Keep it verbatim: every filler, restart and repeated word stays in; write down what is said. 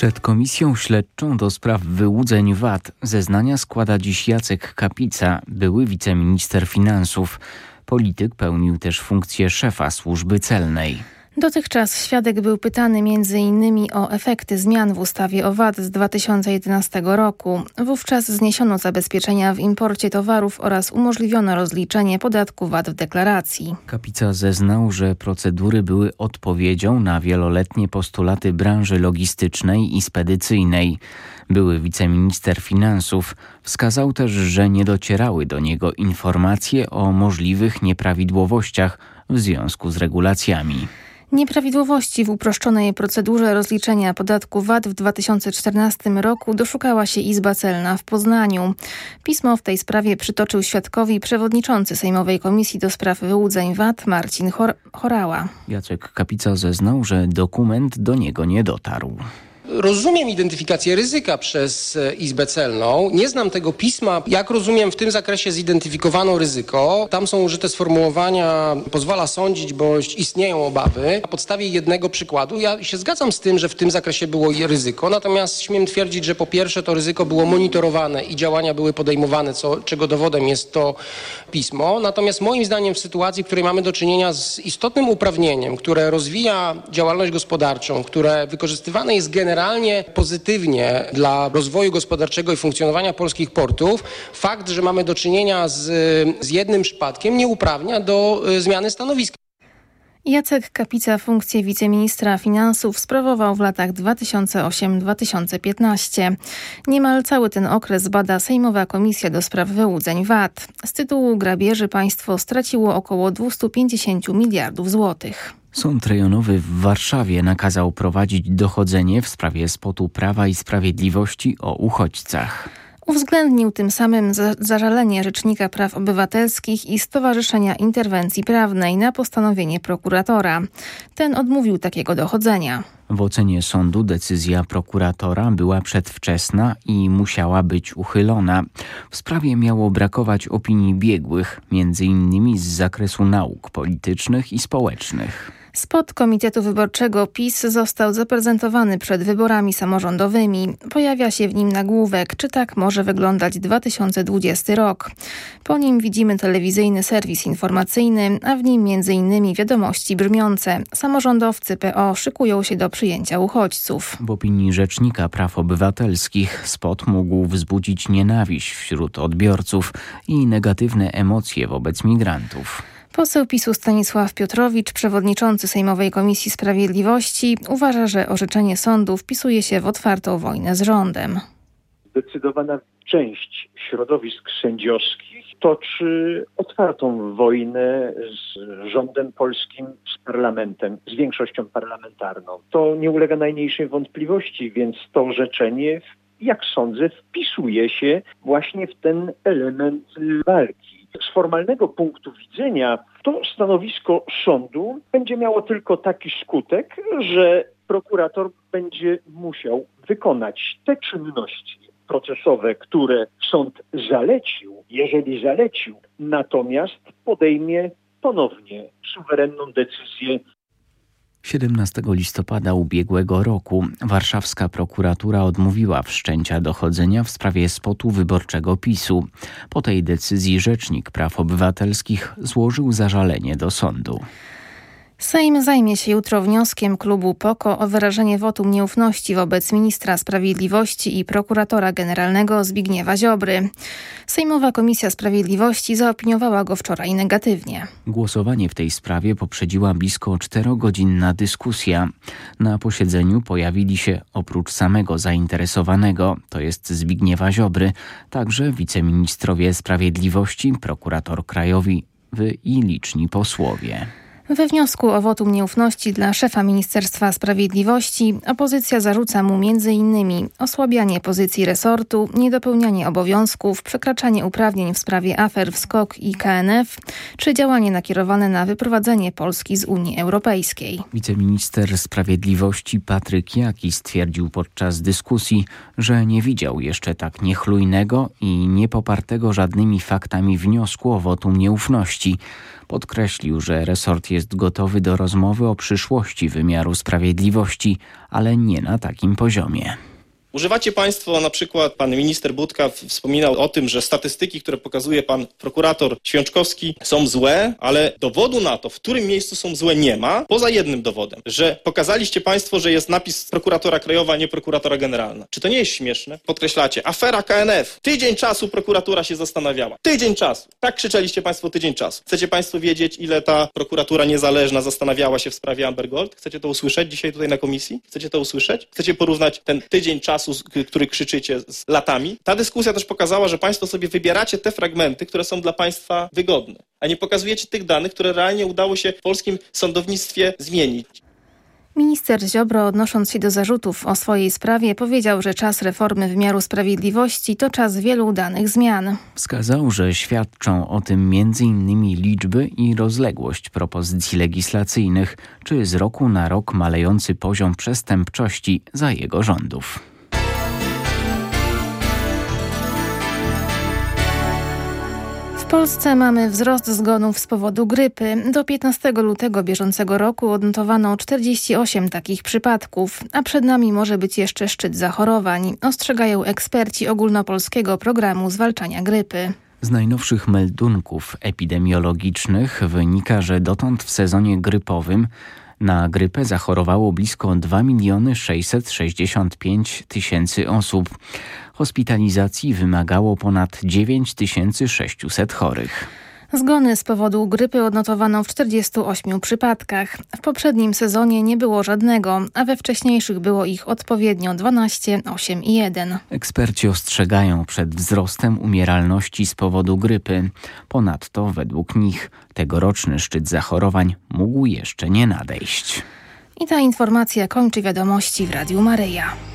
Przed Komisją Śledczą do spraw wyłudzeń V A T zeznania składa dziś Jacek Kapica, były wiceminister finansów. Polityk pełnił też funkcję szefa służby celnej. Dotychczas świadek był pytany między innymi o efekty zmian w ustawie o V A T z dwa tysiące jedenastego roku. Wówczas zniesiono zabezpieczenia w imporcie towarów oraz umożliwiono rozliczenie podatku V A T w deklaracji. Kapica zeznał, że procedury były odpowiedzią na wieloletnie postulaty branży logistycznej i spedycyjnej. Były wiceminister finansów wskazał też, że nie docierały do niego informacje o możliwych nieprawidłowościach w związku z regulacjami. Nieprawidłowości w uproszczonej procedurze rozliczenia podatku V A T w dwa tysiące czternastym roku doszukała się Izba Celna w Poznaniu. Pismo w tej sprawie przytoczył świadkowi przewodniczący Sejmowej Komisji do Spraw Wyłudzeń V A T Marcin Chor- Chorała. Jacek Kapica zeznał, że dokument do niego nie dotarł. Rozumiem identyfikację ryzyka przez Izbę Celną. Nie znam tego pisma. Jak rozumiem, w tym zakresie zidentyfikowano ryzyko. Tam są użyte sformułowania pozwala sądzić, bo istnieją obawy. Na podstawie jednego przykładu ja się zgadzam z tym, że w tym zakresie było ryzyko. Natomiast śmiem twierdzić, że po pierwsze to ryzyko było monitorowane i działania były podejmowane, co, czego dowodem jest to pismo. Natomiast moim zdaniem w sytuacji, w której mamy do czynienia z istotnym uprawnieniem, które rozwija działalność gospodarczą, które wykorzystywane jest generalnie Generalnie pozytywnie dla rozwoju gospodarczego i funkcjonowania polskich portów, fakt, że mamy do czynienia z, z jednym przypadkiem, nie uprawnia do zmiany stanowiska. Jacek Kapica funkcję wiceministra finansów sprawował w latach dwa tysiące ósmym do dwa tysiące piętnastego. Niemal cały ten okres bada Sejmowa Komisja do Spraw Wyłudzeń V A T. Z tytułu grabieży państwo straciło około dwieście pięćdziesiąt miliardów złotych. Sąd rejonowy w Warszawie nakazał prowadzić dochodzenie w sprawie spotu Prawa i Sprawiedliwości o uchodźcach. Uwzględnił tym samym za- zażalenie Rzecznika Praw Obywatelskich i Stowarzyszenia Interwencji Prawnej na postanowienie prokuratora. Ten odmówił takiego dochodzenia. W ocenie sądu decyzja prokuratora była przedwczesna i musiała być uchylona. W sprawie miało brakować opinii biegłych, między innymi z zakresu nauk politycznych i społecznych. Spot Komitetu Wyborczego PiS został zaprezentowany przed wyborami samorządowymi. Pojawia się w nim nagłówek, czy tak może wyglądać dwa tysiące dwudziesty rok. Po nim widzimy telewizyjny serwis informacyjny, a w nim między innymi wiadomości brzmiące: samorządowcy P O szykują się do przyjęcia uchodźców. W opinii Rzecznika Praw Obywatelskich spot mógł wzbudzić nienawiść wśród odbiorców i negatywne emocje wobec migrantów. Poseł PiSu Stanisław Piotrowicz, przewodniczący Sejmowej Komisji Sprawiedliwości, uważa, że orzeczenie sądu wpisuje się w otwartą wojnę z rządem. Zdecydowana część środowisk sędziowskich toczy otwartą wojnę z rządem polskim, z parlamentem, z większością parlamentarną. To nie ulega najmniejszej wątpliwości, więc to orzeczenie, jak sądzę, wpisuje się właśnie w ten element walki. Z formalnego punktu widzenia to stanowisko sądu będzie miało tylko taki skutek, że prokurator będzie musiał wykonać te czynności procesowe, które sąd zalecił, jeżeli zalecił, natomiast podejmie ponownie suwerenną decyzję. siedemnastego listopada ubiegłego roku warszawska prokuratura odmówiła wszczęcia dochodzenia w sprawie spotu wyborczego PiSu. Po tej decyzji Rzecznik Praw Obywatelskich złożył zażalenie do sądu. Sejm zajmie się jutro wnioskiem klubu P O K O o wyrażenie wotum nieufności wobec ministra sprawiedliwości i prokuratora generalnego Zbigniewa Ziobry. Sejmowa Komisja Sprawiedliwości zaopiniowała go wczoraj negatywnie. Głosowanie w tej sprawie poprzedziła blisko czterogodzinna dyskusja. Na posiedzeniu pojawili się oprócz samego zainteresowanego, to jest Zbigniewa Ziobry, także wiceministrowie sprawiedliwości, prokurator krajowy i liczni posłowie. We wniosku o wotum nieufności dla szefa Ministerstwa Sprawiedliwości opozycja zarzuca mu między innymi osłabianie pozycji resortu, niedopełnianie obowiązków, przekraczanie uprawnień w sprawie afer w SKOK i K N F, czy działanie nakierowane na wyprowadzenie Polski z Unii Europejskiej. Wiceminister Sprawiedliwości Patryk Jaki stwierdził podczas dyskusji, że nie widział jeszcze tak niechlujnego i niepopartego żadnymi faktami wniosku o wotum nieufności. Podkreślił, że resort jest gotowy do rozmowy o przyszłości wymiaru sprawiedliwości, ale nie na takim poziomie. Używacie Państwo, na przykład pan minister Budka wspominał o tym, że statystyki, które pokazuje pan prokurator Święczkowski, są złe, ale dowodu na to, w którym miejscu są złe, nie ma, poza jednym dowodem, że pokazaliście Państwo, że jest napis prokuratora krajowa, a nie prokuratora generalna. Czy to nie jest śmieszne? Podkreślacie, afera K N F. Tydzień czasu prokuratura się zastanawiała. Tydzień czasu. Tak krzyczeliście Państwo tydzień czasu. Chcecie Państwo wiedzieć, ile ta prokuratura niezależna zastanawiała się w sprawie Amber Gold? Chcecie to usłyszeć dzisiaj tutaj na komisji? Chcecie to usłyszeć? Chcecie porównać ten tydzień czasu, który krzyczycie, z latami? Ta dyskusja też pokazała, że Państwo sobie wybieracie te fragmenty, które są dla Państwa wygodne, a nie pokazujecie tych danych, które realnie udało się w polskim sądownictwie zmienić. Minister Ziobro, odnosząc się do zarzutów o swojej sprawie, powiedział, że czas reformy wymiaru sprawiedliwości to czas wielu udanych zmian. Wskazał, że świadczą o tym między innymi liczby i rozległość propozycji legislacyjnych, czy z roku na rok malejący poziom przestępczości za jego rządów. W Polsce mamy wzrost zgonów z powodu grypy. Do piętnastego lutego bieżącego roku odnotowano czterdzieści osiem takich przypadków, a przed nami może być jeszcze szczyt zachorowań, ostrzegają eksperci ogólnopolskiego programu zwalczania grypy. Z najnowszych meldunków epidemiologicznych wynika, że dotąd w sezonie grypowym na grypę zachorowało blisko dwa miliony sześćset sześćdziesiąt pięć tysięcy osób. Hospitalizacji wymagało ponad dziewięć tysięcy sześćset chorych. Zgony z powodu grypy odnotowano w czterdziestu ośmiu przypadkach. W poprzednim sezonie nie było żadnego, a we wcześniejszych było ich odpowiednio dwanaście, osiem i jeden. Eksperci ostrzegają przed wzrostem umieralności z powodu grypy. Ponadto według nich tegoroczny szczyt zachorowań mógł jeszcze nie nadejść. I ta informacja kończy wiadomości w Radiu Maryja.